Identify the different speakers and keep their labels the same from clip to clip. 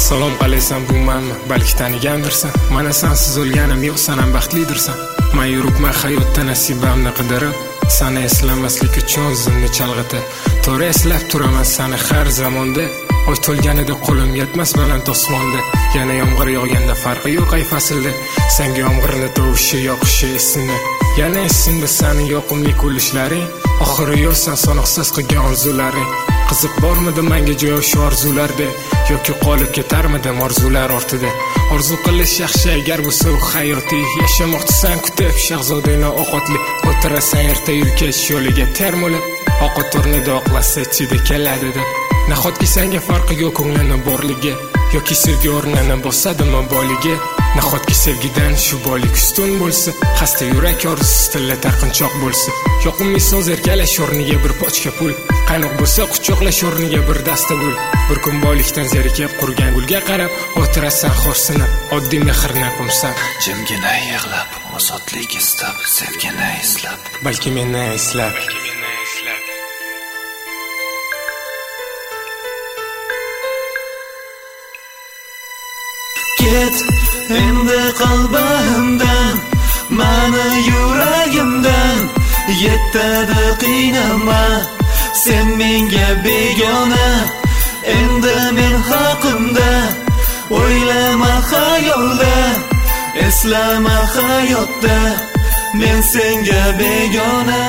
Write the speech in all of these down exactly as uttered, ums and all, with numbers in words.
Speaker 1: Salom qalaysan bu manmi? Balki tanigandirsan. Mana sensiz o'lganim yo'q, sen ham baxtlidirsan. Men yuribman hayotda nasibamni qidirib, seni eslamaslik uchun o'zimni chalg'itib. To'g'ri eslab turaman seni har zamonda. Oy to'lganida qo'lim yetmas baland osmonda. Yana yomg'ir yog'ganda farqi yo'q ay faslda. Senga yomg'irni tovushi yoqishi esimda. Yana esimda sening yoqimli kulishlaring. Oxiri yo'q sen sanoqsiz qilgan orzularing. Qiziq bormidi menga joy shu orzularda yoki qolib ketarmidim orzular ortida? Orzu qilish yaxshi agar bu so'q hayotiy. Yashamoqchisan kutib shahzodangni ovqatli. O'tirasan erta yurkash yo'liga termulib. Ovqat o'rnida oqlasa ichida keladi deb. Nahotki senga farqi yo'q ko'nglini borligi yoki sevgi o'rnini bosadimi boyligi? Nahotki sevgidan shu boylik ustun bo'lsa, xasta yurak orzusi tilla taqinchoq bo'lsa, yoqimli so'z erkalash o'rniga bir pochka pul, qaynoq bo'lsa quchoqlash o'rniga bir dasta gul. Bir kun boylikdan zerikib qurgan gulga qarab o'tirasan xo'rsinib, oddiy mehrni qumsan.
Speaker 2: Jimgina yig'lab, ozodlik istab, sevgini eslab,
Speaker 1: balki meni eslab.
Speaker 2: Ket endi qalbimdan, mani yuragimdan, yetadi qiynama, sen menga begona. Endi men haqimda o'ylama xayolda, eslama hayotda, men senga begona.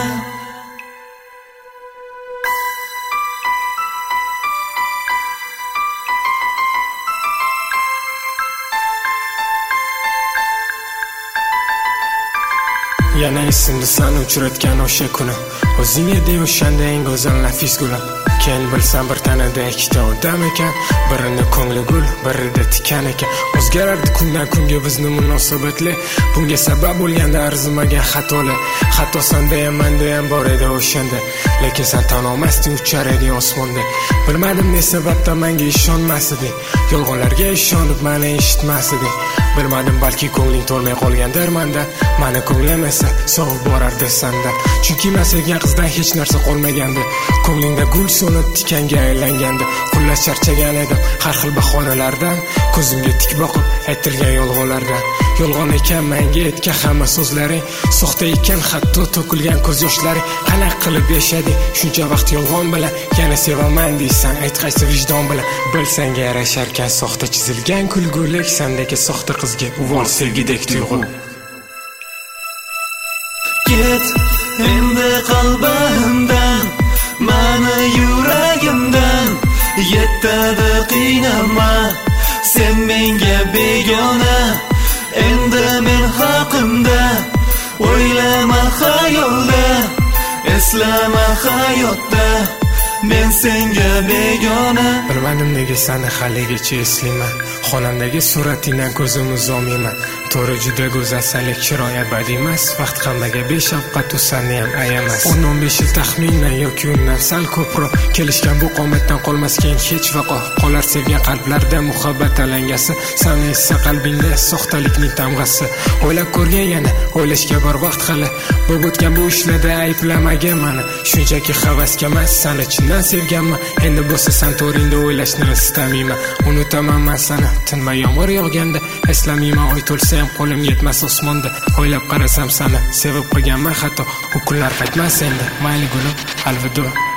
Speaker 1: Yana esimda seni uchratgan o'sha kuni, o'zing eding o'shanda eng go'zal nafis gulim. Keyin bilsam bir tanada ikkita odam ekan, birini ko'ngli gul, birida tikan ekan. O'zgarardi kundan kunga bizni munosabatlar, bunga sabab bo'lganda arzimagan xatolar. Xato senda ham menda ham bor edi o'shanda, lekin sen tan olmasding, uchar eding osmonda. Bilmadim ne sababdan menga ishonmas eding, yolg'onlarga ishonib meni eshitmas eding. Bilmadim balki ko'ngling to'lmay qolgandir menda, meni ko'nglim esa sovib borardi sendan. Chunki men sevgan qizdan hech narsa qolmagandi, ko'nglingda gul so'nib tikanga aylangandi. Xullas charchagan edim har xil bahonalardan, ko'zimga tik boqib aytilgan yolg'onlardan. Yolg'on ekan menga aytgan hamma so'zlaring, soxta ekan hatto to'kilgan ko'z yoshlaring. Qanaqa qilib yashading shuncha vaqt yolg'on bilan? Yana sevaman deysan, ayt qaysi vijdon bilan? Bilsanga yarasharkan soxta chizilgan kulgulik, sendagi soxta qizga uvol sevgidek tuyg'u.
Speaker 2: Ket endi qalbimdan, mani yuragimdan, yetadi qiynama, sen menga begona. Endi men haqimda o'ylama xayolda, eslama hayotda, men senga begona.
Speaker 1: Bilmadim nega seni haligacha eslayman, xonamdagi suratingdan ko'zim uzomayman. To'g'ri juda go'zalsalik chiroyat badiiy emas, vaqt hammaga beshafqat u seni ham ayamas. o'n o'n besh yil taxminan yoki undan sal ko'proq kelishgan bu qomatdan qolmas keyin hech vaqo. Qolar sevgan qalblarda muhabbat alangasi, seni esa qalbingda soxtalikning tamg'asi. O'ylab ko'rgan yana, o'ylashga bor vaqt hali. Bo'lib o'tgan bu ishlarda ayblamagan meni, shunchaki havasga emas, seni chindan sevganman. Endi bo'lsa sen to'ringda o'ylashni istamayman. Unutaman men seni tinmay yomg'ir yog'ganda, eslamayman oy to'lsa ham qo'lim yetmas osmonda. O'ylab qarasam seni sevib qo'yganman, hatto u kunlar qaytmas endi. Mayli gulim, alvido.